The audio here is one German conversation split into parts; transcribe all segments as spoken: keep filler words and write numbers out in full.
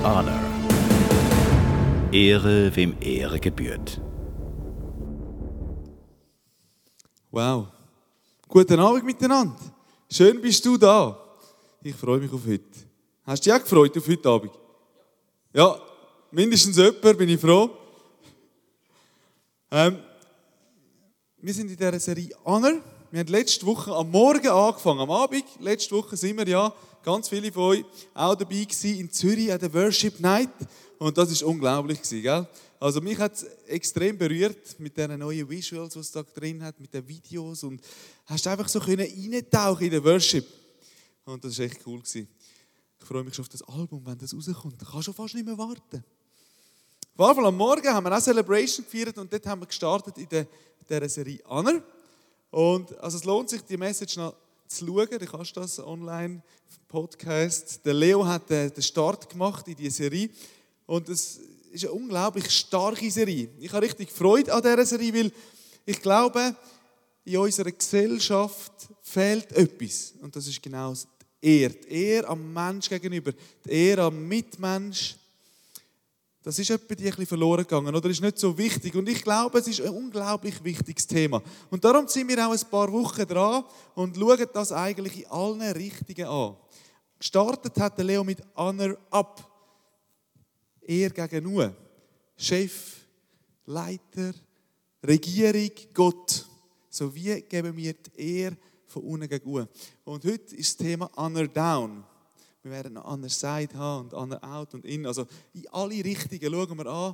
Honor. Ehre, wem Ehre gebührt. Wow. Guten Abend miteinander. Schön bist du da. Ich freue mich auf heute. Hast du dich auch gefreut auf heute Abend? Ja, mindestens jemand, bin ich froh. Ähm, wir sind in dieser Serie Honor. Wir haben letzte Woche am Morgen angefangen, am Abend. Letzte Woche sind wir ja, ganz viele von euch, auch dabei gewesen in Zürich an der Worship Night. Und das war unglaublich, gell? Also mich hat es extrem berührt mit diesen neuen Visuals, die es da drin hat, mit den Videos. Und hast einfach so können reintauchen in den Worship. Und das war echt cool gewesen. Ich freue mich schon auf das Album, wenn das rauskommt. Ich kann schon fast nicht mehr warten. Auf jeden Fall am Morgen haben wir auch Celebration gefeiert und dort haben wir gestartet in der, dieser Serie Honor. Und also es lohnt sich, die Message noch zu schauen. Du kannst das online, Podcast. Der Leo hat den Start gemacht in diese Serie. Und es ist eine unglaublich starke Serie. Ich habe richtig Freude an dieser Serie, weil ich glaube, in unserer Gesellschaft fehlt etwas. Und das ist genau die Ehre. Die Ehre am Mensch gegenüber. Die Ehre am Mitmensch. Das ist etwa die ein bisschen verloren gegangen, oder? Ist nicht so wichtig. Und ich glaube, es ist ein unglaublich wichtiges Thema. Und darum sind wir auch ein paar Wochen dran und schauen das eigentlich in allen Richtungen an. Gestartet hat der Leo mit Honor Up. Ehre gegen nur. Chef, Leiter, Regierung, Gott. So wie geben wir die Ehre von unten gegen oben. Und heute ist das Thema Honor Down. Wir werden noch Honor Side haben und Honor Out und In. Also in alle Richtungen schauen wir an,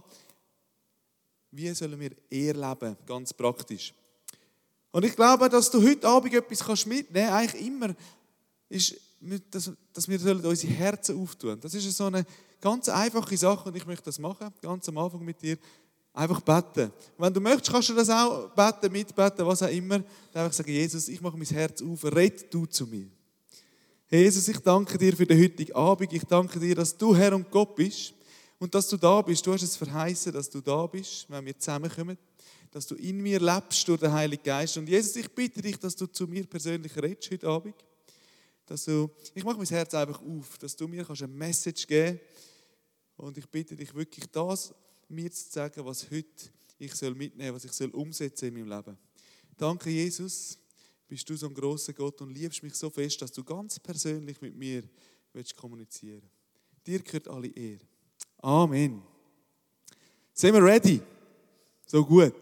wie sollen wir Ehre leben, ganz praktisch. Und ich glaube, dass du heute Abend etwas mitnehmen kannst, eigentlich immer, ist, dass, dass wir unsere Herzen auftun. Das ist so eine ganz einfache Sache und ich möchte das machen, ganz am Anfang mit dir. Einfach beten. Wenn du möchtest, kannst du das auch beten, mitbeten, was auch immer. Dann einfach sagen, Jesus, ich mache mein Herz auf, red du zu mir. Jesus, ich danke dir für den heutigen Abend. Ich danke dir, dass du Herr und Gott bist und dass du da bist. Du hast es verheißen, dass du da bist, wenn wir zusammenkommen, dass du in mir lebst durch den Heiligen Geist. Und Jesus, ich bitte dich, dass du zu mir persönlich redest heute Abend. Dass du, ich mache mein Herz einfach auf, dass du mir eine Message geben kannst. Und ich bitte dich wirklich, das mir zu sagen, was heute ich soll mitnehmen, was ich soll umsetzen in meinem Leben. Danke, Jesus. Bist du so ein grosser Gott und liebst mich so fest, dass du ganz persönlich mit mir willst kommunizieren. Dir gehört alle Ehre. Amen. Sind wir ready? So gut.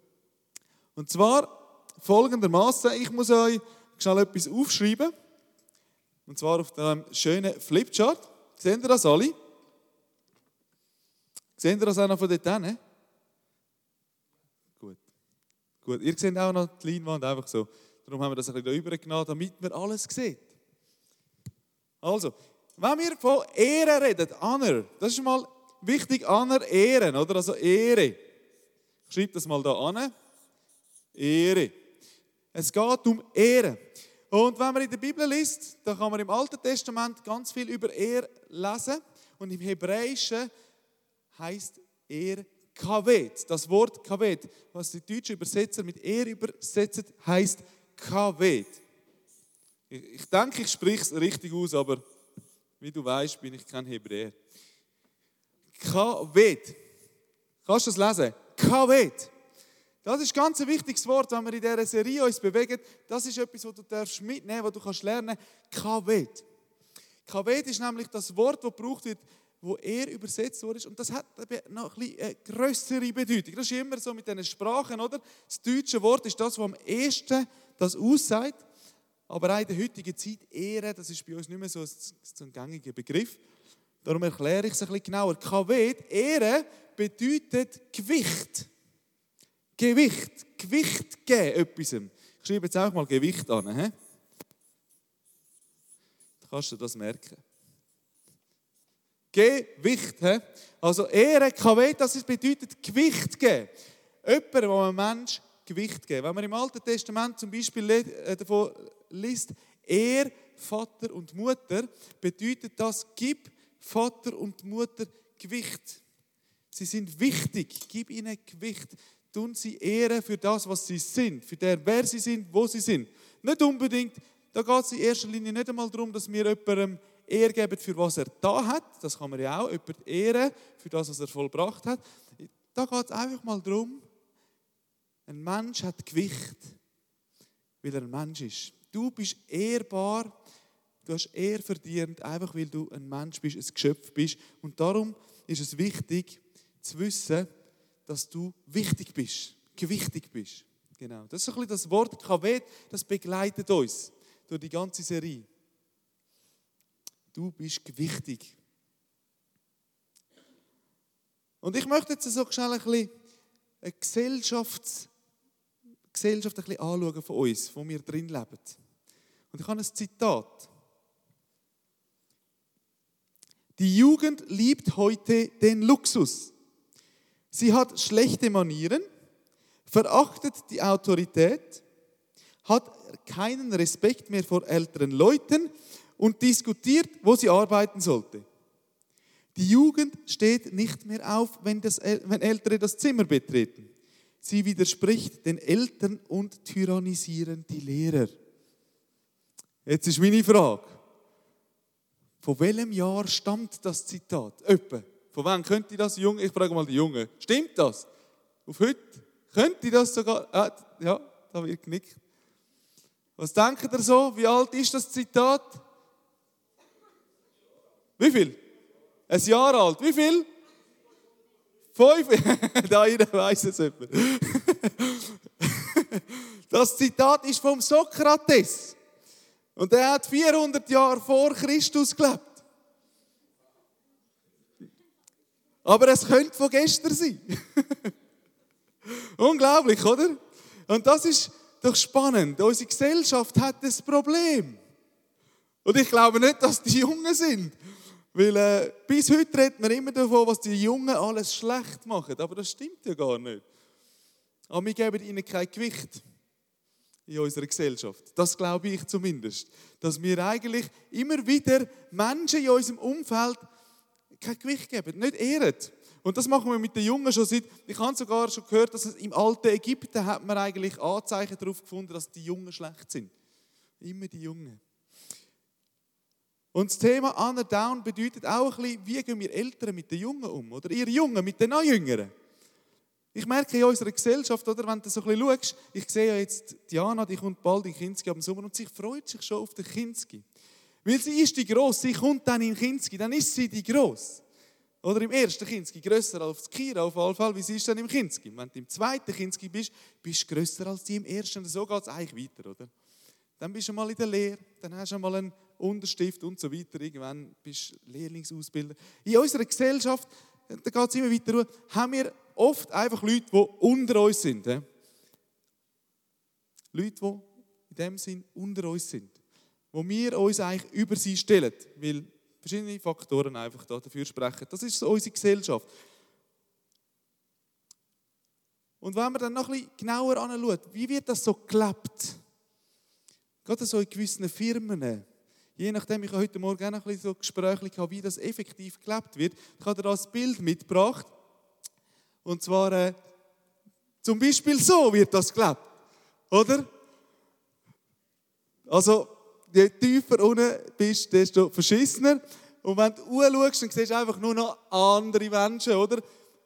Und zwar folgendermaßen: Ich muss euch schnell etwas aufschreiben. Und zwar auf dem schönen Flipchart. Seht ihr das alle? Seht ihr das auch noch von dort hin? Gut. Gut. Ihr seht auch noch die Leinwand einfach so. Darum haben wir das ein bisschen da rübergenommen, damit man alles sieht. Also, wenn wir von Ehre reden, Honor, das ist mal wichtig, Honor, Ehren, oder? Also Ehre. Ich schreibe das mal da an. Ehre. Es geht um Ehre. Und wenn man in der Bibel liest, dann kann man im Alten Testament ganz viel über Ehre lesen. Und im Hebräischen heißt Ehre Kaved. Das Wort Kaved, was die deutschen Übersetzer mit Ehre übersetzen, heißt Kaved. Ich, ich denke, ich spreche es richtig aus, aber wie du weißt, bin ich kein Hebräer. Kaved. Kannst du das lesen? Kaved. Das ist ganz ein wichtiges Wort, wenn wir in dieser Serie uns bewegen. Das ist etwas, was du darfst mitnehmen, was du kannst lernen. Kaved. Kaved ist nämlich das Wort, das gebraucht wird, wo er übersetzt wurde. Und das hat noch ein eine grössere Bedeutung. Das ist immer so mit diesen Sprachen, oder? Das deutsche Wort ist das, was am ehesten das aussagt. Aber auch in der heutigen Zeit, Ehre, das ist bei uns nicht mehr so ein gängiger Begriff. Darum erkläre ich es ein bisschen genauer. Kaved, Ehre, bedeutet Gewicht. Gewicht. Gewicht geben etwas. Ich schreibe jetzt auch mal Gewicht an. He? Da kannst du das merken. Gewicht. He? Also Ehre, Kaved, das bedeutet Gewicht geben. Jemand, wo ein Mensch Gewicht geben. Wenn man im Alten Testament zum Beispiel davon liest, Ehre, Vater und Mutter, bedeutet das, gib Vater und Mutter Gewicht. Sie sind wichtig, gib ihnen Gewicht. Tun sie Ehre für das, was sie sind, für der, wer sie sind, wo sie sind. Nicht unbedingt, da geht es in erster Linie nicht einmal darum, dass wir jemandem Ehre geben, für was er da hat. Das kann man ja auch, jemand ehren, für das, was er vollbracht hat. Da geht es einfach mal darum, ein Mensch hat Gewicht, weil er ein Mensch ist. Du bist ehrbar, du hast Ehre verdient, einfach weil du ein Mensch bist, ein Geschöpf bist. Und darum ist es wichtig zu wissen, dass du wichtig bist, gewichtig bist. Genau. Das ist ein bisschen das Wort Kaved, das begleitet uns durch die ganze Serie. Du bist gewichtig. Und ich möchte jetzt so schnell ein bisschen eine Gesellschafts- Gesellschaft ein bisschen anschauen von uns, wo wir drin leben. Und ich habe ein Zitat. Die Jugend liebt heute den Luxus. Sie hat schlechte Manieren, verachtet die Autorität, hat keinen Respekt mehr vor älteren Leuten und diskutiert, wo sie arbeiten sollte. Die Jugend steht nicht mehr auf, wenn, das, wenn Ältere das Zimmer betreten. Sie widerspricht den Eltern und tyrannisieren die Lehrer. Jetzt ist meine Frage. Von welchem Jahr stammt das Zitat? Etwa. Von wann könnte das Junge? Ich frage mal die Jungen. Stimmt das? Auf heute? Könnte das sogar? Äh, ja, da wird genickt. Was denkt ihr so? Wie alt ist das Zitat? Wie viel? Ein Jahr alt. Wie viel? Fünf? Da jeder weiss es jemand. Das Zitat ist vom Sokrates. Und er hat vierhundert Jahre vor Christus gelebt. Aber es könnte von gestern sein. Unglaublich, oder? Und das ist doch spannend. Unsere Gesellschaft hat das Problem. Und ich glaube nicht, dass die Jungen sind. Weil äh, bis heute redet man immer davon, was die Jungen alles schlecht machen. Aber das stimmt ja gar nicht. Aber wir geben ihnen kein Gewicht in unserer Gesellschaft. Das glaube ich zumindest. Dass wir eigentlich immer wieder Menschen in unserem Umfeld kein Gewicht geben, nicht ehren. Und das machen wir mit den Jungen schon seit, ich habe sogar schon gehört, dass es im alten Ägypten hat man eigentlich Anzeichen darauf gefunden, dass die Jungen schlecht sind. Immer die Jungen. Und das Thema Honor Down bedeutet auch ein bisschen, wie gehen wir Eltern mit den Jungen um? Oder ihr Jungen mit den Neujüngeren? Ich merke in unserer Gesellschaft, oder, wenn du so ein bisschen schaust, ich sehe ja jetzt Diana, die kommt bald in Kinski ab dem Sommer und sie freut sich schon auf den Kinski. Weil sie ist die Gross, sie kommt dann in Kinski, dann ist sie die Gross. Oder im ersten Kinski, grösser als das Kira auf jeden Fall, wie sie ist dann im Kinski. Wenn du im zweiten Kinski bist, bist du grösser als die im ersten. Und so geht es eigentlich weiter, oder? Dann bist du mal in der Lehre, dann hast du mal einen Unterstift und so weiter. Irgendwann bist du Lehrlingsausbilder. In unserer Gesellschaft, da geht es immer weiter, haben wir oft einfach Leute, die unter uns sind. He? Leute, die in dem Sinn unter uns sind. Wo wir uns eigentlich über sie stellen. Weil verschiedene Faktoren einfach dafür sprechen. Das ist so unsere Gesellschaft. Und wenn man dann noch ein bisschen genauer anschaut, wie wird das so gelebt? Gerade so in gewissen Firmen. Je nachdem, ich habe heute Morgen auch noch ein bisschen so Gespräche gehabt, wie das effektiv gelebt wird. Ich habe dir das Bild mitgebracht. Und zwar, äh, zum Beispiel so wird das gelebt. Oder? Also, je tiefer unten bist, desto verschissener. Und wenn du hochschaust, dann siehst du einfach nur noch andere Menschen, oder?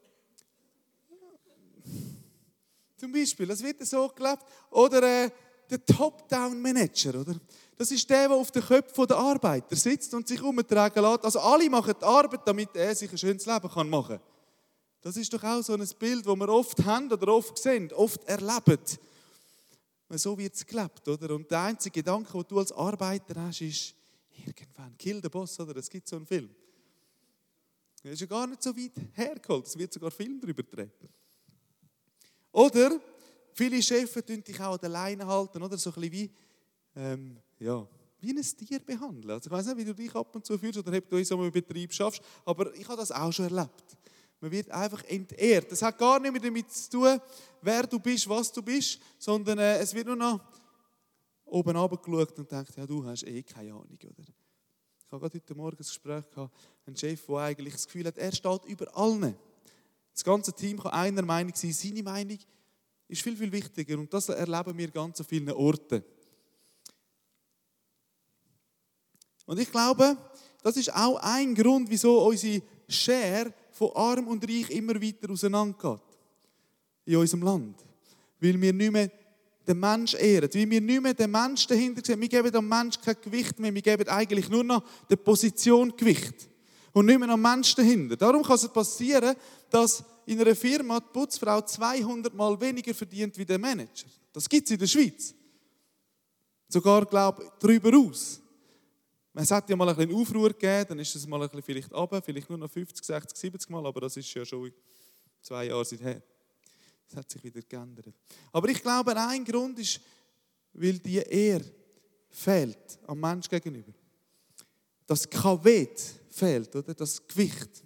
Zum Beispiel, das wird so gelebt. Oder äh, der Top-Down-Manager, oder? Das ist der, der auf den Köpfen der Arbeiter sitzt und sich umtragen lässt. Also alle machen die Arbeit, damit er sich ein schönes Leben machen kann. Das ist doch auch so ein Bild, das wir oft haben oder oft sehen, oft erleben. So wird es gelebt, oder? Und der einzige Gedanke, den du als Arbeiter hast, ist, irgendwann, kill den Boss, oder? Es gibt so einen Film. Das ist ja gar nicht so weit hergeholt, es wird sogar Film darüber gedreht. Oder, viele Chefs tun dich auch an der Leine halten, oder? So ein bisschen wie, ähm, ja, wie ein Tier behandeln. Also ich weiß nicht, wie du dich ab und zu fühlst oder ob du in so einem Betrieb schaffst, aber ich habe das auch schon erlebt. Man wird einfach entehrt. Das hat gar nicht mehr damit zu tun, wer du bist, was du bist, sondern äh, es wird nur noch oben runtergeschaut und denkt, ja, du hast eh keine Ahnung, oder? Ich habe gerade heute Morgen ein Gespräch gehabt, ein Chef, der eigentlich das Gefühl hat, er steht über allen. Das ganze Team kann einer Meinung sein, seine Meinung ist viel, viel wichtiger und das erleben wir ganz an vielen Orten. Und ich glaube, das ist auch ein Grund, wieso unsere Schere von Arm und Reich immer weiter auseinandergeht. In unserem Land. Weil wir nicht mehr den Menschen ehren. Weil wir nicht mehr den Menschen dahinter sehen. Wir geben dem Menschen kein Gewicht mehr. Wir geben eigentlich nur noch der Position Gewicht. Und nicht mehr am Menschen dahinter. Darum kann es passieren, dass in einer Firma die Putzfrau zweihundert Mal weniger verdient wie der Manager. Das gibt es in der Schweiz. Sogar, glaube ich, darüber aus. Es hat ja mal ein bisschen Aufruhr gegeben, dann ist es mal ein bisschen vielleicht runter, vielleicht nur noch fünfzig, sechzig, siebzig Mal, aber das ist ja schon zwei Jahre seither. Das hat sich wieder geändert. Aber ich glaube, ein Grund ist, weil die Ehre fehlt am Menschen gegenüber. Das Kavett fehlt, oder? Das Gewicht.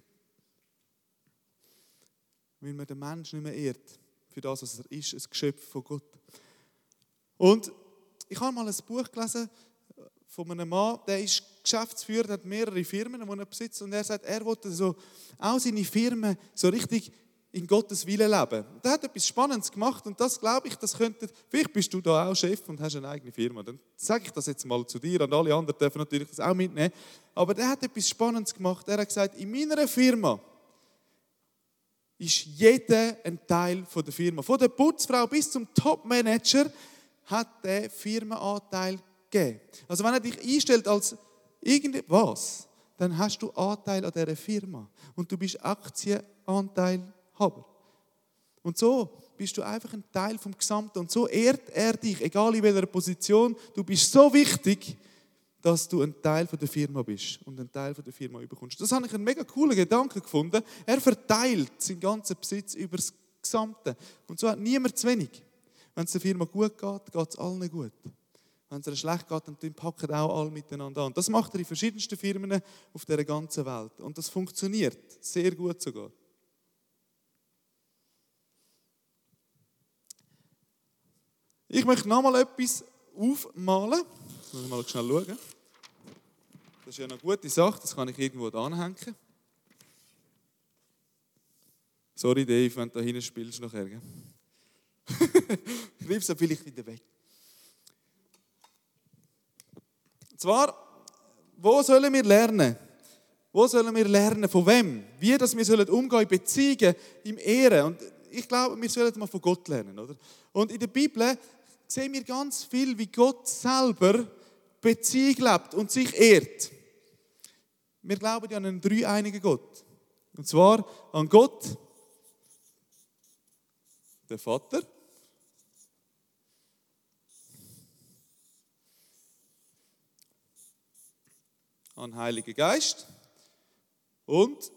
Weil man den Menschen nicht mehr ehrt für das, was er ist, ein Geschöpf von Gott. Und ich habe mal ein Buch gelesen von einem Mann, der ist Geschäftsführer, hat mehrere Firmen, die er besitzt, und er sagt, er wollte so auch seine Firmen so richtig in Gottes Willen leben. Und er hat etwas Spannendes gemacht und das glaube ich, das könnte, vielleicht bist du da auch Chef und hast eine eigene Firma, dann sage ich das jetzt mal zu dir und alle anderen dürfen natürlich das auch mitnehmen, aber der hat etwas Spannendes gemacht. Er hat gesagt, in meiner Firma ist jeder ein Teil von der Firma. Von der Putzfrau bis zum Top-Manager hat der Firmenanteil gegeben. Also wenn er dich einstellt als irgendwas, dann hast du Anteil an dieser Firma und du bist Aktienanteilhaber. Und so bist du einfach ein Teil vom Gesamten und so ehrt er dich, egal in welcher Position. Du bist so wichtig, dass du ein Teil von der Firma bist und ein Teil von der Firma überkommst. Das habe ich einen mega coolen Gedanken gefunden. Er verteilt seinen ganzen Besitz über das Gesamte. Und so hat niemand zu wenig. Wenn es der Firma gut geht, geht es allen gut. Wenn es ihr schlecht geht, dann packen auch alle miteinander an. Das macht er in verschiedensten Firmen auf der ganzen Welt. Und das funktioniert sehr gut sogar. Ich möchte noch mal etwas aufmalen. Jetzt muss ich mal schnell schauen. Das ist ja eine gute Sache, das kann ich irgendwo da anhängen. Sorry Dave, wenn du da hinten spielst nachher. Gell? Greif sie vielleicht wieder weg. Und zwar, wo sollen wir lernen? Wo sollen wir lernen? Von wem? Wie dass wir sollen umgehen in Beziehungen, im Ehren. Und ich glaube, wir sollen mal von Gott lernen. Oder? Und in der Bibel sehen wir ganz viel, wie Gott selber Beziehung lebt und sich ehrt. Wir glauben ja an einen dreieinigen Gott. Und zwar an Gott, den Vater, an den Heiligen Geist und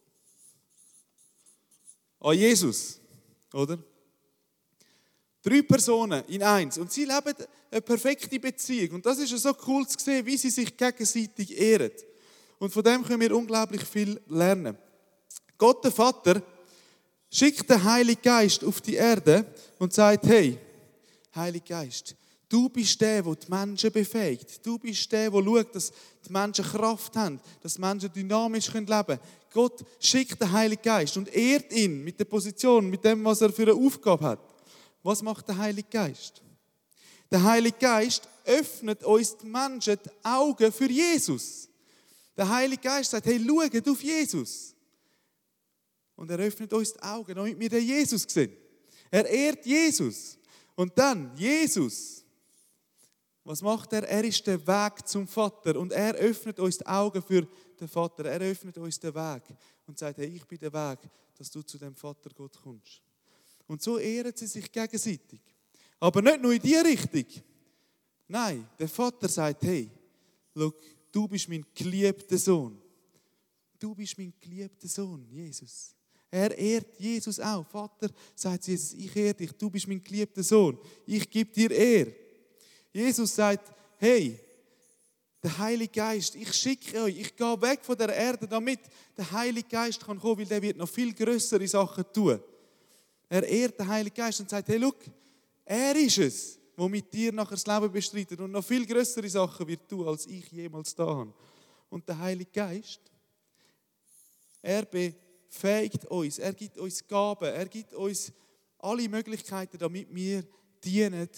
an Jesus, oder? Drei Personen in eins. Und sie leben eine perfekte Beziehung. Und das ist ja so cool zu sehen, wie sie sich gegenseitig ehren. Und von dem können wir unglaublich viel lernen. Gott, der Vater, schickt den Heiligen Geist auf die Erde und sagt, hey, Heiliger Geist, du bist der, der die Menschen befähigt. Du bist der, der schaut, dass die Menschen Kraft haben, dass die Menschen dynamisch leben können. Gott schickt den Heiligen Geist und ehrt ihn mit der Position, mit dem, was er für eine Aufgabe hat. Was macht der Heilige Geist? Der Heilige Geist öffnet uns die Menschen die Augen für Jesus. Der Heilige Geist sagt, hey, schaut auf Jesus. Und er öffnet uns die Augen, damit wir den Jesus sehen. Er ehrt Jesus. Und dann, Jesus, was macht er? Er ist der Weg zum Vater. Und er öffnet uns die Augen für den Vater. Er öffnet uns den Weg und sagt, hey, ich bin der Weg, dass du zu dem Vater Gott kommst. Und so ehren sie sich gegenseitig. Aber nicht nur in die Richtung. Nein, der Vater sagt, hey, schau, du bist mein geliebter Sohn. Du bist mein geliebter Sohn, Jesus. Er ehrt Jesus auch. Vater sagt Jesus, ich ehre dich, du bist mein geliebter Sohn. Ich gebe dir Ehre. Jesus sagt, hey, der Heilige Geist, ich schicke euch, ich gehe weg von der Erde, damit der Heilige Geist kann kommen, weil der wird noch viel grössere Sachen tun. Er ehrt den Heiligen Geist und sagt, hey, schau, er ist es, der mit dir nachher das Leben bestreitet und noch viel grössere Sachen wird tun, als ich jemals da habe. Und der Heilige Geist, er befähigt uns, er gibt uns Gaben, er gibt uns alle Möglichkeiten, damit wir dienen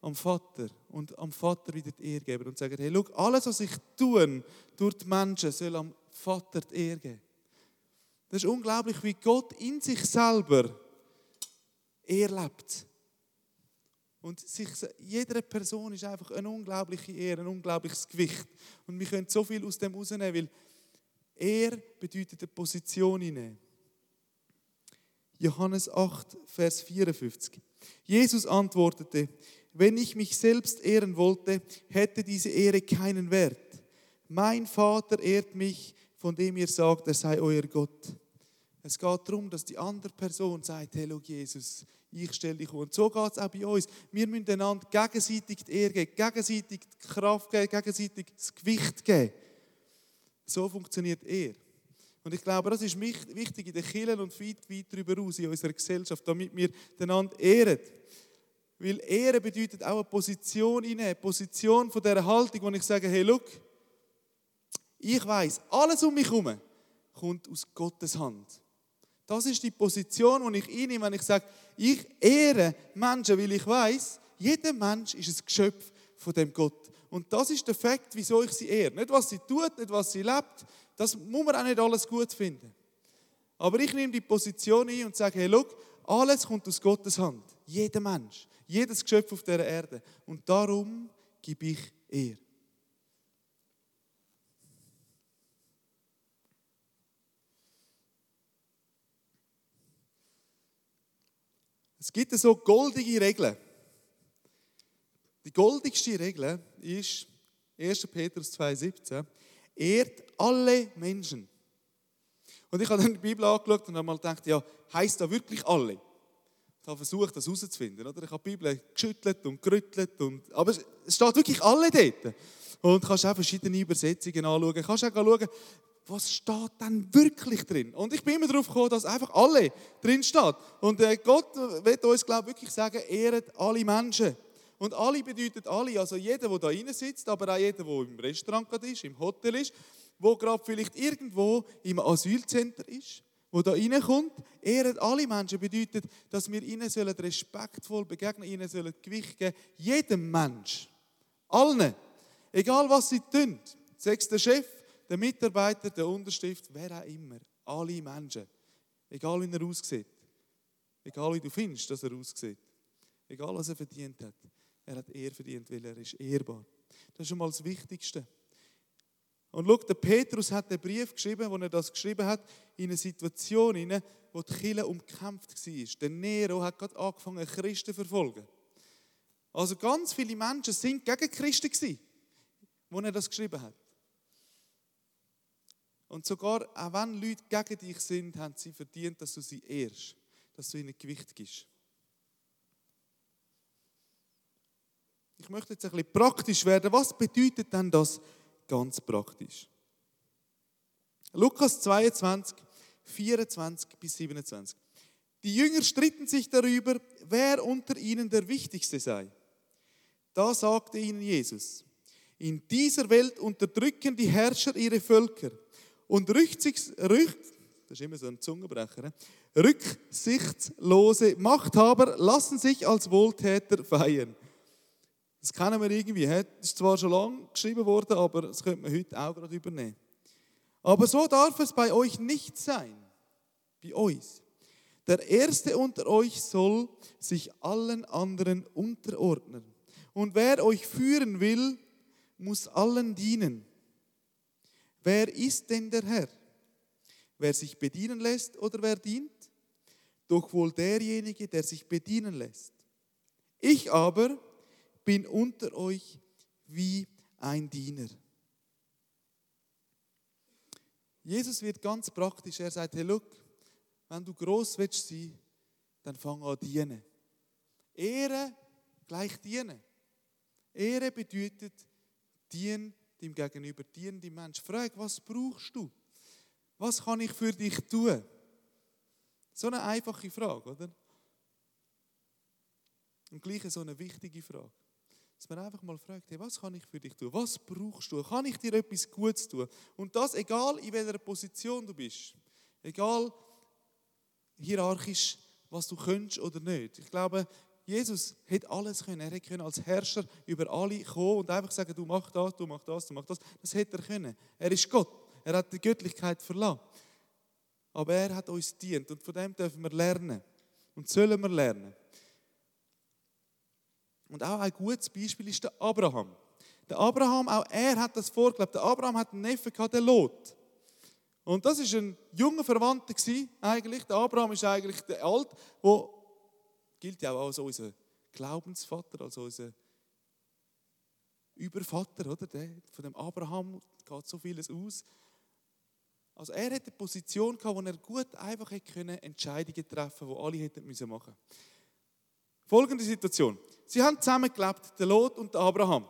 am Vater und am Vater wieder die Ehre geben und sagen, hey, schau, alles, was ich tue durch die Menschen, soll am Vater die Ehre geben. Das ist unglaublich, wie Gott in sich selber Ehre lebt. Und sich, jeder Person ist einfach eine unglaubliche Ehre, ein unglaubliches Gewicht. Und wir können so viel aus dem rausnehmen, weil Ehre bedeutet eine Position einnehmen. Johannes acht, Vers vierundfünfzig. Jesus antwortete, wenn ich mich selbst ehren wollte, hätte diese Ehre keinen Wert. Mein Vater ehrt mich, von dem ihr sagt, er sei euer Gott. Es geht darum, dass die andere Person sagt, hey, schau, Jesus, ich stelle dich vor. Und so geht es auch bei uns. Wir müssen einander gegenseitig die Ehre geben, gegenseitig die Kraft geben, gegenseitig das Gewicht geben. So funktioniert Ehre. Und ich glaube, das ist wichtig in den Kirchen und weit, weit darüber hinaus in unserer Gesellschaft, damit wir einander ehren. Weil Ehre bedeutet auch eine Position innehmen, eine Position von dieser Haltung, wo ich sage, hey, schau, ich weiss, alles um mich herum kommt aus Gottes Hand. Das ist die Position, die ich einnehme, wenn ich sage, ich ehre Menschen, weil ich weiss, jeder Mensch ist ein Geschöpf von dem Gott. Und das ist der Fakt, wieso ich sie ehre. Nicht, was sie tut, nicht, was sie lebt. Das muss man auch nicht alles gut finden. Aber ich nehme die Position ein und sage, hey, schau, alles kommt aus Gottes Hand. Jeder Mensch, jedes Geschöpf auf dieser Erde. Und darum gebe ich Ehre. Es gibt so goldige Regeln. Die goldigste Regel ist erster Petrus zwei siebzehn. Ehrt alle Menschen. Und ich habe dann die Bibel angeschaut und habe mal gedacht, ja, heisst da wirklich alle? Ich habe versucht, das herauszufinden. Oder? Ich habe die Bibel geschüttelt und gerüttelt. Und, aber es steht wirklich alle dort. Und du kannst auch verschiedene Übersetzungen anschauen. Du kannst auch schauen, was steht denn wirklich drin? Und ich bin immer darauf gekommen, dass einfach alle drin steht. Und äh, Gott will uns, glaube ich, wirklich sagen, ehret alle Menschen. Und alle bedeutet alle, also jeder, der da rein sitzt, aber auch jeder, der im Restaurant gerade ist, im Hotel ist, der gerade vielleicht irgendwo im Asylcenter ist, der da reinkommt. Ehret alle Menschen bedeutet, dass wir ihnen sollen respektvoll begegnen, ihnen sollen Gewicht geben. Jedem Mensch. Allen. Egal, was sie tun. Sechs der Chef, der Mitarbeiter, der Unterschrift, wer auch immer. Alle Menschen. Egal, wie er aussieht. Egal, wie du findest, dass er aussieht. Egal, was er verdient hat. Er hat Ehre verdient, weil er ist ehrbar. Das ist schon mal das Wichtigste. Und schau, der Petrus hat den Brief geschrieben, wo er das geschrieben hat, in einer Situation, in wo die Kirche umkämpft war. Der Nero hat gerade angefangen, Christen zu verfolgen. Also ganz viele Menschen sind gegen Christen gewesen, wo er das geschrieben hat. Und sogar, auch wenn Leute gegen dich sind, haben sie verdient, dass du sie ehrst, dass du ihnen Gewicht gibst. Ich möchte jetzt ein bisschen praktisch werden. Was bedeutet denn das ganz praktisch? Lukas zweiundzwanzig, vierundzwanzig bis siebenundzwanzig. Die Jünger stritten sich darüber, wer unter ihnen der Wichtigste sei. Da sagte ihnen Jesus, in dieser Welt unterdrücken die Herrscher ihre Völker und rücksichts, rück, das ist immer so ein Zungenbrecher, ne? Rücksichtslose Machthaber lassen sich als Wohltäter feiern. Das kennen wir irgendwie. Das ist zwar schon lange geschrieben worden, aber das könnte man heute auch gerade übernehmen. Aber so darf es bei euch nicht sein. Bei uns. Der Erste unter euch soll sich allen anderen unterordnen. Und wer euch führen will, muss allen dienen. Wer ist denn der Herr? Wer sich bedienen lässt oder wer dient? Doch wohl derjenige, der sich bedienen lässt. Ich aber bin unter euch wie ein Diener. Jesus wird ganz praktisch. Er sagt, hey, look, wenn du gross willst sein, dann fang an dienen. Ehre gleich dienen. Ehre bedeutet, dien dem Gegenüber, dien dem Menschen. Frag, was brauchst du? Was kann ich für dich tun? So eine einfache Frage, oder? Und gleich so eine wichtige Frage. Dass man einfach mal fragt, hey, was kann ich für dich tun? Was brauchst du? Kann ich dir etwas Gutes tun? Und das egal, in welcher Position du bist. Egal, hierarchisch, was du könntest oder nicht. Ich glaube, Jesus hätte alles können. Er hätte als Herrscher über alle kommen und einfach sagen, du mach das, du mach das, du mach das. Das hätte er können. Er ist Gott. Er hat die Göttlichkeit verlassen. Aber er hat uns gedient und von dem dürfen wir lernen. Und sollen wir lernen. Und auch ein gutes Beispiel ist der Abraham. Der Abraham, auch er hat das vorgelebt. Der Abraham hat einen Neffen gehabt, den Lot. Und das war ein junger Verwandter eigentlich. Der Abraham ist eigentlich der Alt, der gilt ja auch als unser Glaubensvater, als unser Übervater, oder? Der, von dem Abraham geht so vieles aus. Also er hatte eine Position gehabt, wo er gut einfach hätte können Entscheidungen treffen konnte, die alle hätten müssen machen. Folgende Situation. Sie haben zusammen gelebt, der Lot und der Abraham.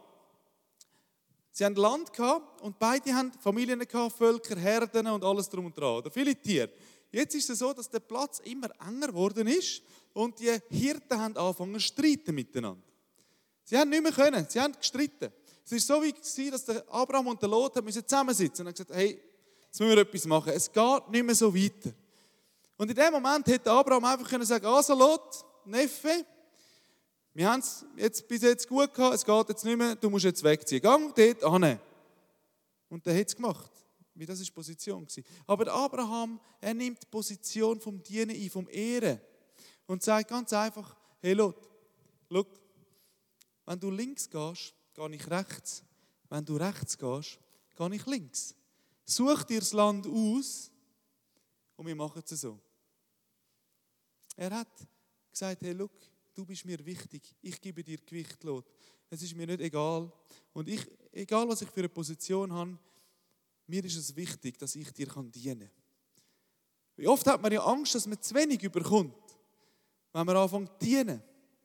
Sie hatten Land gehabt und beide haben Familien gehabt, Völker, Herden und alles drum und dran. Oder viele Tiere. Jetzt ist es so, dass der Platz immer enger geworden ist und die Hirten haben angefangen zu streiten miteinander. Sie haben nicht mehr können, sie haben gestritten. Es war so wie, dass der Abraham und der Lot zusammensitzen und haben gesagt, hey, jetzt müssen wir etwas machen. Es geht nicht mehr so weiter. Und in dem Moment hätte Abraham einfach können sagen, also Lot, Neffe, wir haben es jetzt bis jetzt gut gehabt, es geht jetzt nicht mehr, du musst jetzt wegziehen. Gang dort hin. Und der hat es gemacht. Weil das war die Position. Aber Abraham, er nimmt die Position vom Dienen ein, vom Ehren. Und sagt ganz einfach, hey Lot, schau, wenn du links gehst, gehe ich rechts. Wenn du rechts gehst, gehe ich links. Such dir das Land aus und wir machen es so. Er hat gesagt, hey, schau, du bist mir wichtig, ich gebe dir Gewicht, Lot. Es ist mir nicht egal. Und ich, egal was ich für eine Position habe, mir ist es wichtig, dass ich dir dienen kann. Wie oft hat man ja Angst, dass man zu wenig überkommt, wenn man anfängt zu dienen.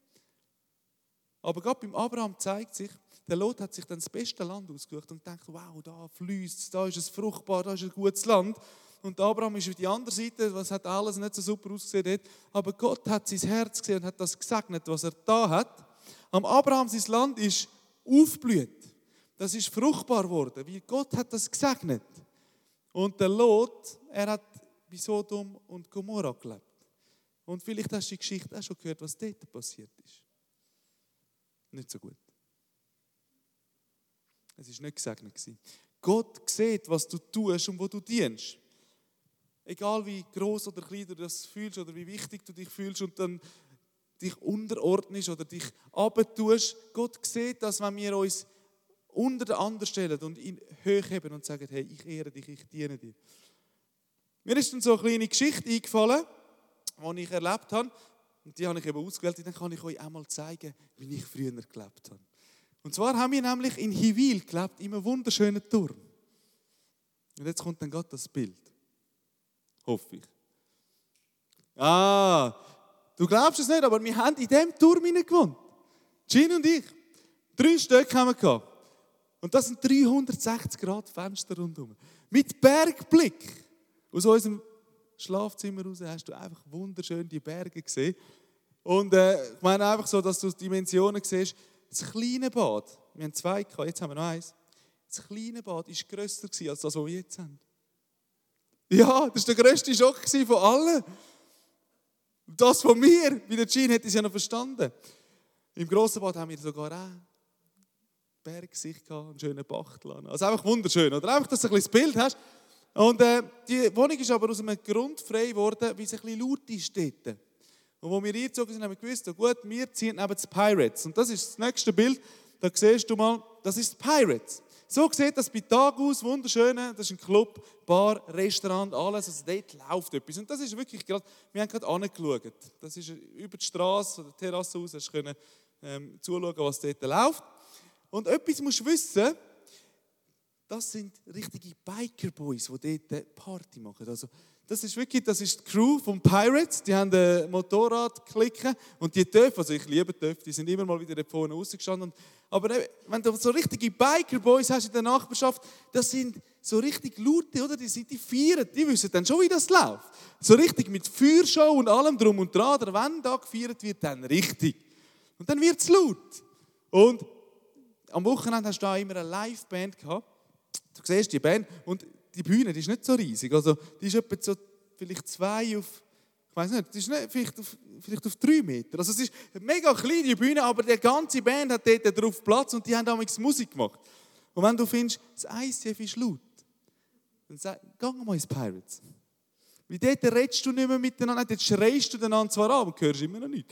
Aber gerade beim Abraham zeigt sich, der Lot hat sich dann das beste Land ausgesucht und denkt, wow, da fließt es, da ist es fruchtbar, da ist ein gutes Land. Und Abraham ist auf die andere Seite, was hat alles nicht so super ausgesehen. Aber Gott hat sein Herz gesehen und hat das gesegnet, was er da hat. Am Abraham sein Land ist aufgeblüht. Das ist fruchtbar geworden, weil Gott hat das gesegnet. Und der Lot, er hat bei Sodom und Gomorra gelebt. Und vielleicht hast du die Geschichte auch schon gehört, was dort passiert ist. Nicht so gut. Es war nicht gesegnet. Gott sieht, was du tust und wo du dienst. Egal wie groß oder klein du das fühlst oder wie wichtig du dich fühlst und dann dich unterordnest oder dich abtust. Gott sieht das, wenn wir uns unter den anderen stellen und ihn hochheben und sagen, hey, ich ehre dich, ich diene dir. Mir ist dann so eine kleine Geschichte eingefallen, die ich erlebt habe. Und die habe ich eben ausgewählt. Und dann kann ich euch einmal zeigen, wie ich früher gelebt habe. Und zwar haben wir nämlich in Hivil gelebt, in einem wunderschönen Turm. Und jetzt kommt dann gerade das Bild. Hoffe ich. Ah, du glaubst es nicht, aber wir haben in diesem Turm gewohnt. Jean und ich. Drei Stück haben wir gehabt. Und das sind dreihundertsechzig Grad Fenster rundherum. Mit Bergblick. Aus unserem Schlafzimmer raus hast du einfach wunderschön die Berge gesehen. Und äh, ich meine einfach so, dass du die Dimensionen siehst. Das kleine Bad, wir haben zwei gehabt, jetzt haben wir noch eins. Das kleine Bad war grösser als das, was wir jetzt haben. Ja, das war der grösste Schock von allen. Das von mir, bei der Jean hätte ich es ja noch verstanden. Im grossen Bad haben wir sogar auch Bergsicht gehabt, einen schönen Bachtel. Also einfach wunderschön, oder? Einfach, dass du ein bisschen das Bild hast. Und äh, die Wohnung ist aber aus einem Grund frei geworden, weil es ein bisschen laut ist dort. Und als wir eingezogen sind, haben wir gewusst, oh gut, wir ziehen neben die Pirates. Und das ist das nächste Bild, da siehst du mal, das ist Pirates. So sieht das bei Tag aus, wunderschön. Das ist ein Club, Bar, Restaurant, alles. Also dort läuft etwas. Und das ist wirklich gerade, wir haben gerade angeschaut. Das ist über die Straße oder die Terrasse aus, hast du ähm, zuschauen, was dort läuft. Und etwas musst du wissen, das sind richtige Biker-Boys, die dort Party machen. Also, das ist wirklich, das ist die Crew von Pirates, die haben ein Motorrad klicken und die Töpfe, also ich liebe Töpfe, die sind immer mal wieder da vorne rausgestanden. Aber wenn du so richtige Biker-Boys hast in der Nachbarschaft, das sind so richtig laute, oder? Die sind die feiern, die wissen dann schon, wie das läuft. So richtig mit Feuershow und allem drum und dran, oder wenn da gefeiert wird, dann richtig. Und dann wird es laut. Und am Wochenende hast du da immer eine Live-Band gehabt. Du siehst die Band und die Bühne, die ist nicht so riesig. Also die ist etwa so vielleicht zwei auf, Ich weiss nicht, das ist nicht vielleicht, auf, vielleicht auf drei Meter. Also es ist eine mega kleine Bühne, aber die ganze Band hat dort drauf Platz und die haben damals Musik gemacht. Und wenn du findest, das I C F ist laut, dann sag, geh mal ins Pirates. Weil dort redest du nicht mehr miteinander, dort schreist du einander zwar an, aber hörst immer noch nicht.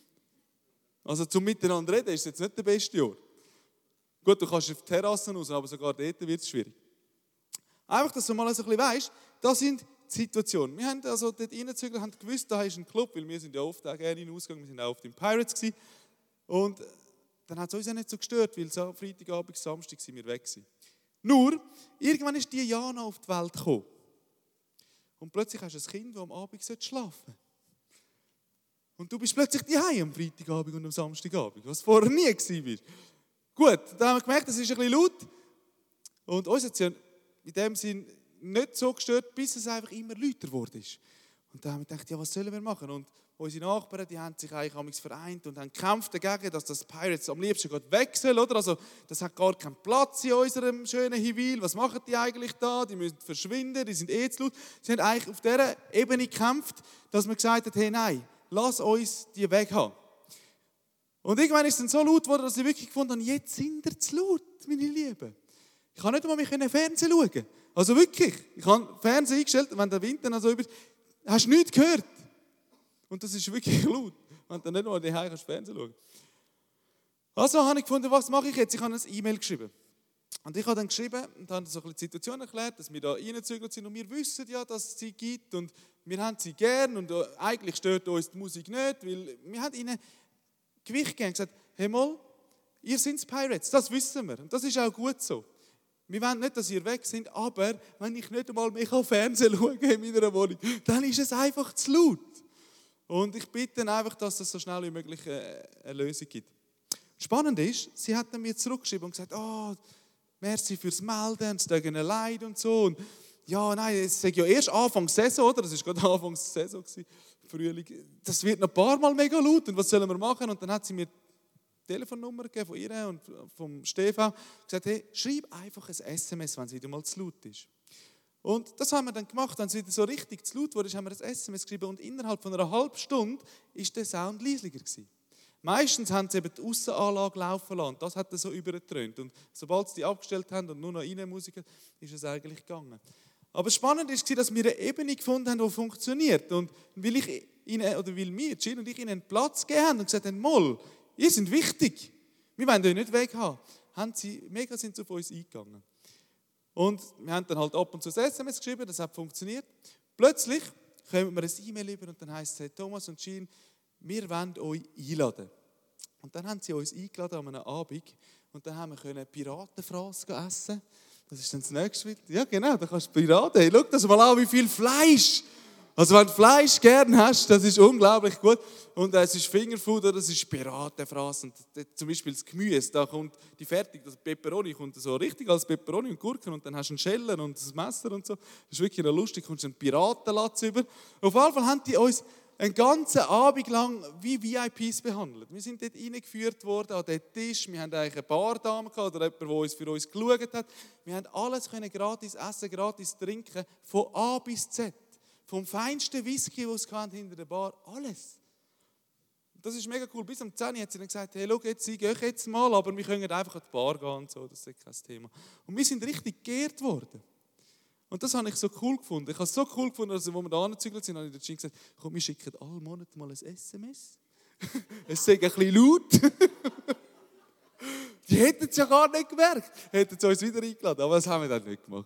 Also zum Miteinander reden ist jetzt nicht der beste Ort. Gut, du kannst auf die Terrassen raus, aber sogar dort wird es schwierig. Einfach, dass du mal so ein bisschen weißt, das sind die Situationen. Wir haben also dort reingezügelt, haben gewusst, da ist ein Club, weil wir sind ja oft auch gerne hinausgegangen, wir sind auch oft im Pirates gewesen. Und dann hat es uns auch nicht so gestört, weil so Freitagabend, Samstag sind wir weg gewesen. Nur, irgendwann ist die Jana auf die Welt gekommen. Und plötzlich hast du ein Kind, das am Abend schlafen sollte. Und du bist plötzlich daheim am Freitagabend und am Samstagabend, was vorher nie war. Gut, dann haben wir gemerkt, das ist ein bisschen laut. Und uns hat es ja in dem Sinn nicht so gestört, bis es einfach immer lauter geworden ist. Und dann haben wir gedacht, ja, was sollen wir machen? Und unsere Nachbarn, die haben sich eigentlich vereint und haben gekämpft dagegen, dass das Pirates am liebsten geht weg soll, oder? Also, das hat gar keinen Platz in unserem schönen Hiwil. Was machen die eigentlich da? Die müssen verschwinden, die sind eh zu laut. Sie haben eigentlich auf dieser Ebene gekämpft, dass man gesagt hat, hey, nein, lass uns die weg haben. Und irgendwann ist es dann so laut geworden, dass ich wirklich gefunden habe, jetzt sind wir zu laut, meine Lieben. Ich kann nicht einmal mehr Fernsehen schauen. Also wirklich, ich habe Fernsehen eingestellt, wenn der Wind dann so über... Hast du nichts gehört? Und das ist wirklich laut. Wenn du nicht mal daheim kannst Fernsehen schauen. Also habe ich gefunden, was mache ich jetzt? Ich habe ein E-Mail geschrieben. Und ich habe dann geschrieben und habe so ein bisschen die Situation erklärt, dass wir da reingezügelt sind und wir wissen ja, dass es sie gibt und wir haben sie gern und eigentlich stört uns die Musik nicht, weil wir haben ihnen Gewicht gegeben und gesagt, hey mal, ihr seid Pirates, das wissen wir und das ist auch gut so. Wir wollen nicht, dass ihr weg seid, aber wenn ich nicht einmal mehr Fernsehen schauen kann in meiner Wohnung, dann ist es einfach zu laut. Und ich bitte einfach, dass es so schnell wie möglich eine Lösung gibt. Spannend ist, sie hat mir zurückgeschrieben und gesagt, oh, merci fürs Melden, es tut ihnen leid und so. Und ja, nein, es ist ja erst Anfang Saison, oder? Das war gerade Anfang Saison, Frühling. Das wird noch ein paar Mal mega laut und was sollen wir machen? Und dann hat sie mir die Telefonnummer gegeben von ihr und vom Stefan gesagt, hey, schreib einfach ein S M S, wenn es wieder mal zu laut ist. Und das haben wir dann gemacht, wenn es wieder so richtig zu laut wurde, haben wir ein S M S geschrieben und innerhalb von einer halben Stunde war der Sound leislicher gewesen. Meistens haben sie eben die Aussenanlage laufen lassen, das hat dann so übergetönt. Und sobald sie die abgestellt haben und nur noch Innenmusik, ist es eigentlich gegangen. Aber spannend war, dass wir eine Ebene gefunden haben, die funktioniert. Und weil, ich ihnen, oder weil wir, Jill und ich, ihnen einen Platz gegeben haben und gesagt haben, Moll, ihr seid wichtig, wir wollen euch nicht weg haben, haben sie mega sind sie auf uns eingegangen. Und wir haben dann halt ab und zu ein S M S geschrieben, das hat funktioniert. Plötzlich kommen wir ein E-Mail über und dann heisst es, hey, Thomas und Jean, wir wollen euch einladen. Und dann haben sie uns eingeladen an einem Abend und dann haben wir Piratenfraß essen. Das ist dann das nächste. Ja genau, da kannst du Piraten. Hey, schau das mal an, wie viel Fleisch. Also wenn du Fleisch gerne hast, das ist unglaublich gut. Und äh, es ist Fingerfood oder es ist Piratenfraß. Und äh, zum Beispiel das Gemüse, da kommt die fertig, das Peperoni kommt so richtig als Peperoni und Gurken und dann hast du einen Scheller und ein Messer und so. Das ist wirklich noch lustig, kommst du einen Piratenlatz über. Auf jeden Fall haben die uns einen ganzen Abend lang wie V I Ps behandelt. Wir sind dort reingeführt worden an den Tisch. Wir hatten eigentlich eine Bardame gehabt, oder jemand, der uns für uns geschaut hat. Wir haben alles können gratis essen, gratis trinken, von A bis Z. Vom feinsten Whisky, den es hinter der Bar, alles. Das ist mega cool. Bis um zehn Uhr hat sie dann gesagt, hey, schau, jetzt, ich gehe jetzt mal, aber wir können einfach an die Bar gehen und so, das ist kein Thema. Und wir sind richtig geehrt worden. Und das habe ich so cool gefunden. Ich habe es so cool gefunden, dass, als wir da angezügelt sind, habe ich der Jean gesagt, komm, wir schicken alle Monate mal ein S M S. Es sei ein bisschen laut. Die hätten es ja gar nicht gemerkt. Hätten sie uns wieder eingeladen, aber das haben wir dann nicht gemacht.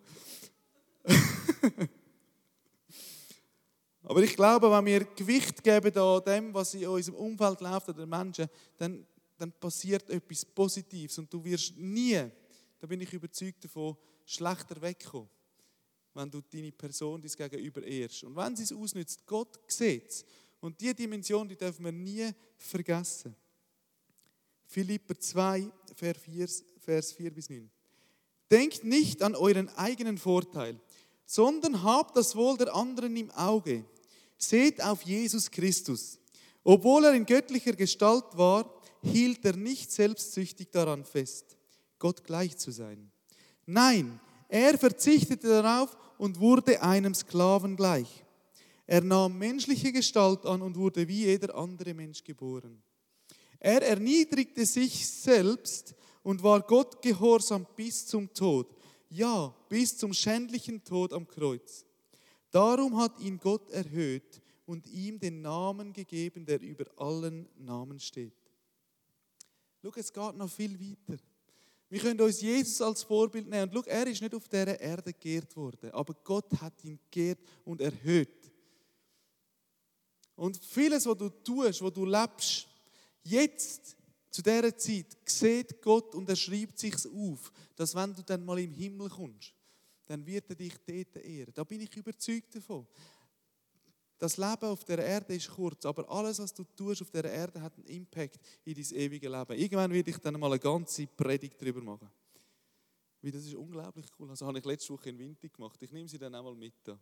Aber ich glaube, wenn wir Gewicht geben an dem, was in unserem Umfeld läuft, an den Menschen, dann, dann passiert etwas Positives. Und du wirst nie, da bin ich überzeugt davon, schlechter wegkommen, wenn du deine Person dein Gegenüber ehrst. Und wenn sie es ausnützt, Gott sieht es. Und diese Dimension, die dürfen wir nie vergessen. Philipper zwei, Vers vier bis neun. Denkt nicht an euren eigenen Vorteil, sondern habt das Wohl der anderen im Auge. Seht auf Jesus Christus. Obwohl er in göttlicher Gestalt war, hielt er nicht selbstsüchtig daran fest, Gott gleich zu sein. Nein, er verzichtete darauf und wurde einem Sklaven gleich. Er nahm menschliche Gestalt an und wurde wie jeder andere Mensch geboren. Er erniedrigte sich selbst und war Gott gehorsam bis zum Tod. Ja, bis zum schändlichen Tod am Kreuz. Darum hat ihn Gott erhöht und ihm den Namen gegeben, der über allen Namen steht. Schau, es geht noch viel weiter. Wir können uns Jesus als Vorbild nehmen. Und schau, er ist nicht auf dieser Erde geehrt worden, aber Gott hat ihn geehrt und erhöht. Und vieles, was du tust, was du lebst, jetzt, zu dieser Zeit, sieht Gott und er schreibt sich's auf, dass wenn du dann mal im Himmel kommst, dann wird er dich dort ehren. Da bin ich überzeugt davon. Das Leben auf der Erde ist kurz, aber alles, was du tust auf der Erde, hat einen Impact in dein ewige Leben. Irgendwann werde ich dann mal eine ganze Predigt darüber machen. Weil das ist unglaublich cool. Also habe ich letzte Woche in Winter gemacht. Ich nehme sie dann auch mal mit. Da.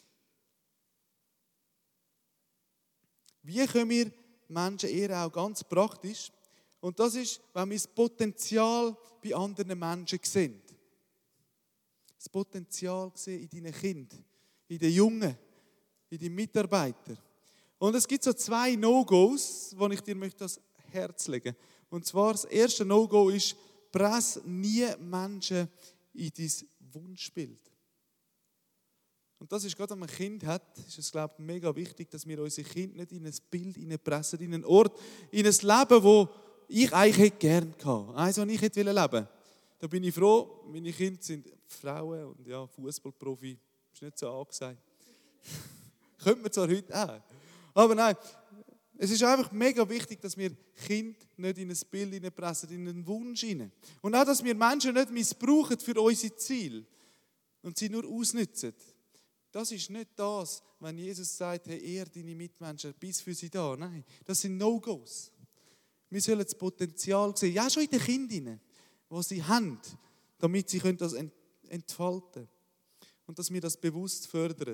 Wie können wir Menschen ehren, auch ganz praktisch? Und das ist, wenn wir das Potenzial bei anderen Menschen sehen. Das Potenzial sehen in deinen Kindern, in den Jungen, in deinen Mitarbeitern. Und es gibt so zwei No-Gos, die ich dir möchte ans Herz legen möchte. Und zwar das erste No-Go ist, press nie Menschen in dein Wunschbild. Und das ist gerade, wenn man ein Kind hat, ist es, glaube ich, mega wichtig, dass wir unsere Kinder nicht in ein Bild hineinpressen, in einen Ort, in ein Leben, wo ich eigentlich gerne gehabt. Eins, was ich hätte leben wollen. Da bin ich froh, meine Kinder sind Frauen und ja, Fußballprofi, ist nicht so angesagt. Könnte man zwar heute auch. Aber nein, es ist einfach mega wichtig, dass wir Kinder nicht in ein Bild hineinpressen, in einen Wunsch hinein. Und auch, dass wir Menschen nicht missbrauchen für unsere Ziele und sie nur ausnutzen. Das ist nicht das, wenn Jesus sagt, hey, ehr deine Mitmenschen, bis für sie da. Nein, das sind No-Gos. Wir sollen das Potenzial sehen, ja schon in den Kindern, was sie haben, damit sie das entfalten können. Und dass wir das bewusst fördern.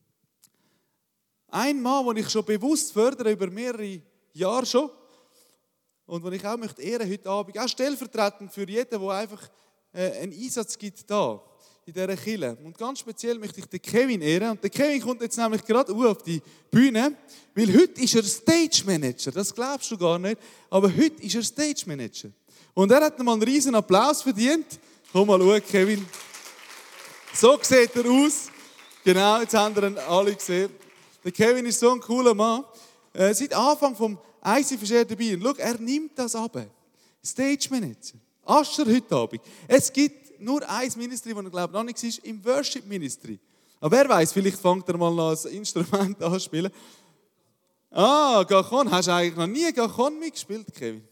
Ein Mann, den ich schon bewusst fördere, über mehrere Jahre schon, und den ich auch möchte ehren heute Abend, auch stellvertretend für jeden, der einfach einen Einsatz gibt da, in dieser Kirche. Und ganz speziell möchte ich den Kevin ehren. Und der Kevin kommt jetzt nämlich gerade auf die Bühne, weil heute ist er Stage Manager. Das glaubst du gar nicht, aber heute ist er Stage Manager. Und er hat mal einen riesen Applaus verdient. Komm mal schauen, Kevin. So sieht er aus. Genau, jetzt haben wir ihn alle gesehen. Der Kevin ist so ein cooler Mann. Äh, seit Anfang vom I C F ist er dabei. Und schau, er nimmt das ab. Stage Manager. Ascher heute Abend. Es gibt nur ein Ministry, das er, glaube ich, noch nicht ist, im Worship Ministry. Aber wer weiß, vielleicht fängt er mal noch ein Instrument an zu spielen. Ah, Gachon. Hast du eigentlich noch nie Gachon mitgespielt, Kevin?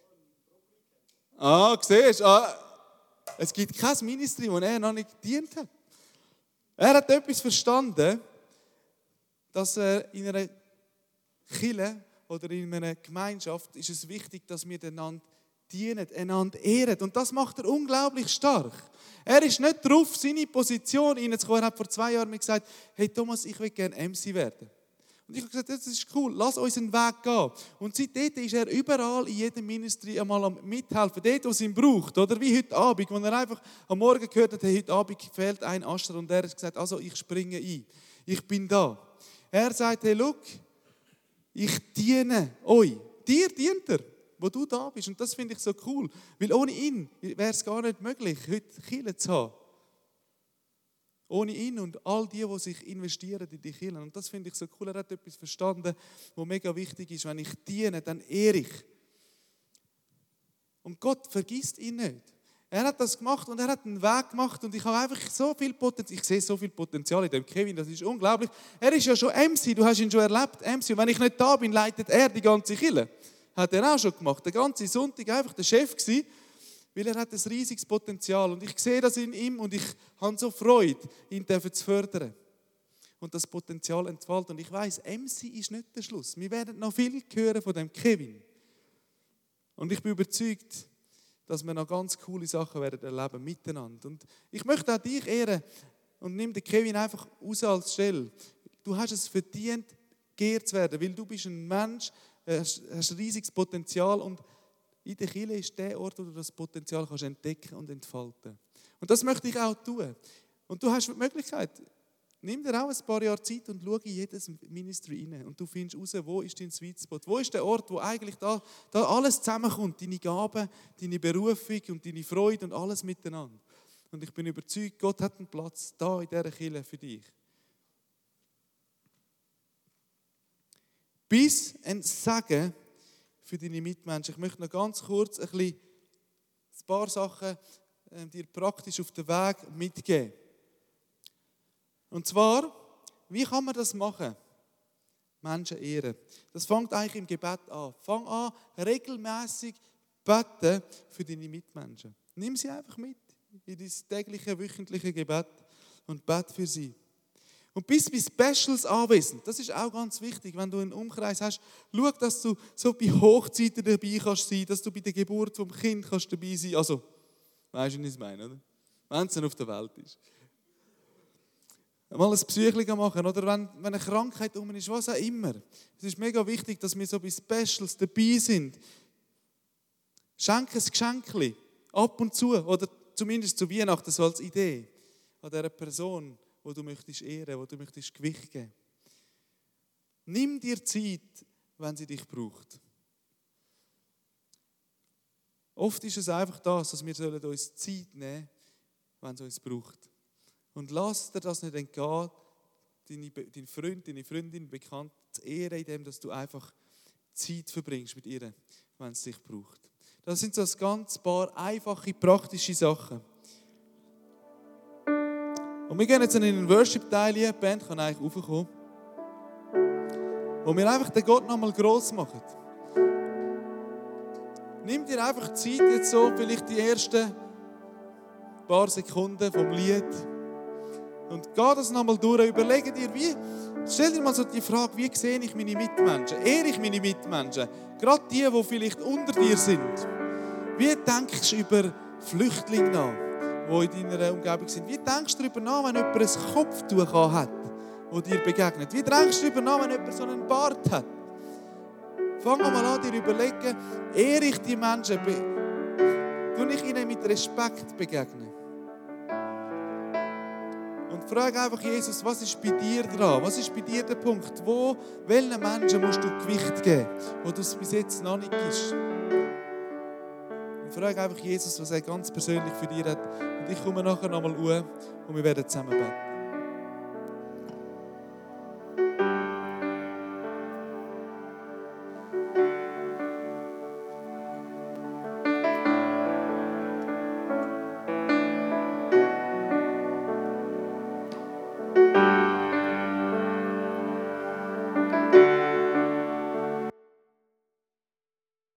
Ah, siehst du. Ah, es gibt kein Ministry, das er noch nicht gedient hat. Er hat etwas verstanden, dass er in einer Kirche oder in einer Gemeinschaft ist es wichtig, dass wir einander dienen, einander ehren. Und das macht er unglaublich stark. Er ist nicht drauf, seine Position reinzukommen. Er hat vor zwei Jahren mir gesagt, hey Thomas, ich will gerne M C werden. Und ich habe gesagt, das ist cool, lass uns einen Weg gehen. Und seitdem ist er überall in jedem Ministry einmal am Mithelfen, dort, wo es ihn braucht. Oder wie heute Abend, wo er einfach am Morgen gehört hat, hey, heute Abend fehlt ein Ascher. Und er hat gesagt, also ich springe ein, ich bin da. Er sagt, hey, look, ich diene euch. Dir dient er, wo du da bist. Und das finde ich so cool. Weil ohne ihn wäre es gar nicht möglich, heute Kirche zu haben. Ohne ihn und all die, die sich investieren in die Kirche. Und das finde ich so cool. Er hat etwas verstanden, was mega wichtig ist. Wenn ich diene, dann ehre ich. Und Gott vergisst ihn nicht. Er hat das gemacht und er hat einen Weg gemacht und ich habe einfach so viel Potenzial, ich sehe so viel Potenzial in dem Kevin, das ist unglaublich. Er ist ja schon M C, du hast ihn schon erlebt, M C. Und wenn ich nicht da bin, leitet er die ganze Kirche. Hat er auch schon gemacht. Der ganze Sonntag einfach der Chef gewesen, weil er hat ein riesiges Potenzial. Und ich sehe das in ihm und ich habe so Freude, ihn zu fördern. Und das Potenzial entfalten. Und ich weiss, M C ist nicht der Schluss. Wir werden noch viel hören von dem Kevin. Und ich bin überzeugt, dass wir noch ganz coole Sachen werden erleben miteinander. Und ich möchte auch dich ehren und nimm den Kevin einfach raus als Stelle. Du hast es verdient, geehrt zu werden, weil du bist ein Mensch, hast, hast ein riesiges Potenzial und in der Kirche ist der Ort, wo du das Potenzial kannst entdecken und entfalten. Und das möchte ich auch tun. Und du hast die Möglichkeit, Nimm dir auch ein paar Jahre Zeit und schau in jedes Ministry rein. Und du findest raus, wo ist dein Sweet Spot? Wo ist der Ort, wo eigentlich da, da alles zusammenkommt? Deine Gaben, deine Berufung und deine Freude und alles miteinander. Und ich bin überzeugt, Gott hat einen Platz da in dieser Kirche für dich. Bis ein Segen für deine Mitmenschen. Ich möchte noch ganz kurz ein, bisschen, ein paar Sachen äh, dir praktisch auf den Weg mitgeben. Und zwar, wie kann man das machen? Menschen ehren. Das fängt eigentlich im Gebet an. Fang an, regelmäßig beten für deine Mitmenschen. Nimm sie einfach mit in dein tägliche, wöchentliche Gebet und bete für sie. Und bist bei Specials anwesend. Das ist auch ganz wichtig, wenn du einen Umkreis hast. Schau, dass du so bei Hochzeiten dabei kannst sein, dass du bei der Geburt vom Kind kannst dabei sein. Also, weißt du, was ich meine, oder? Wenn es dann auf der Welt ist. Mal ein Psychling machen, oder wenn, wenn eine Krankheit um ist, was auch immer. Es ist mega wichtig, dass wir so bei Specials dabei sind. Schenk ein Geschenkchen, ab und zu, oder zumindest zu Weihnachten so als Idee, an dieser Person, wo du möchtest ehren, wo du möchtest Gewicht geben. Nimm dir Zeit, wenn sie dich braucht. Oft ist es einfach das, dass wir uns Zeit nehmen sollen, wenn es uns braucht. Und lass dir das nicht entgehen, deine, deinen Freund, deine Freundin, bekannt zu ehren, indem dass du einfach Zeit verbringst mit ihr, wenn es dich braucht. Das sind so ein ganz paar einfache, praktische Sachen. Und wir gehen jetzt in den Worship-Teil hier, die Band kann eigentlich raufkommen, wo wir einfach den Gott nochmal gross machen. Nimm dir einfach Zeit jetzt so, vielleicht die ersten paar Sekunden vom Lied und geh das nochmal durch. Überlege dir, wie, stell dir mal so die Frage, wie sehe ich meine Mitmenschen? Ehre ich meine Mitmenschen? Gerade die, die vielleicht unter dir sind. Wie denkst du über Flüchtlinge nach, die in deiner Umgebung sind? Wie denkst du darüber nach, wenn jemand ein Kopftuch hat, das dir begegnet? Wie denkst du darüber nach, wenn jemand so einen Bart hat? Fang mal an, dir überlegen, ehre ich die Menschen? Tue ich ihnen mit Respekt begegnen? Und frage einfach Jesus, was ist bei dir dran? Was ist bei dir der Punkt? Wo, welchen Menschen musst du Gewicht geben, wo du es bis jetzt noch nicht gibst? Und frage einfach Jesus, was er ganz persönlich für dich hat. Und ich komme nachher nochmal an und wir werden zusammen beten.